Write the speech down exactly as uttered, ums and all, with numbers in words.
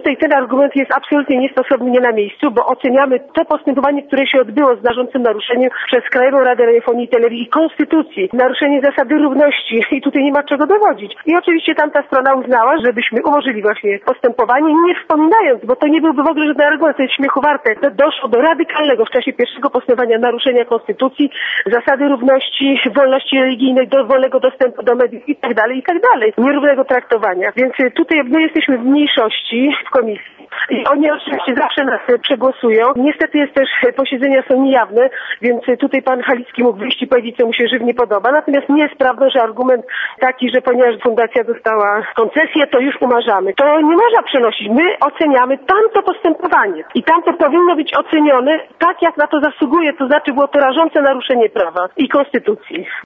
tutaj ten argument jest absolutnie niestosowny, nie na miejscu, bo oceniamy to postępowanie, które się odbyło z zarządcą naruszeniem przez Krajową Radę Radiofonii i Telewizji i Konstytucji, naruszenie zasady równości i tutaj nie ma czego dowodzić. I oczywiście tamta strona uznała, żebyśmy umożliwili właśnie postępowanie, nie wspominając, bo to nie byłby w ogóle żaden argument, to jest śmiechu warte. To doszło do radykalnego w czasie pierwszego postępowania naruszenia Konstytucji, zasady równości, wolności religijnej, do wolnego dostępu do mediów i tak dalej, i tak dalej. Nierównego traktowania. Więc tutaj my jesteśmy w mniejszości w komisji. I oni oczywiście zawsze nas przegłosują. Niestety jest też, posiedzenia są niejawne, więc tutaj pan Halicki mógł wyjść i powiedzieć, co mu się żywnie podoba. Natomiast nie jest prawdą, że argument taki, że ponieważ fundacja dostała koncesję, to już umarzamy. To nie można przenosić. My oceniamy tamto postępowanie. I tamto powinno być ocenione tak, jak na to zasługuje, to znaczy było to rażące naruszenie prawa i konstytucji.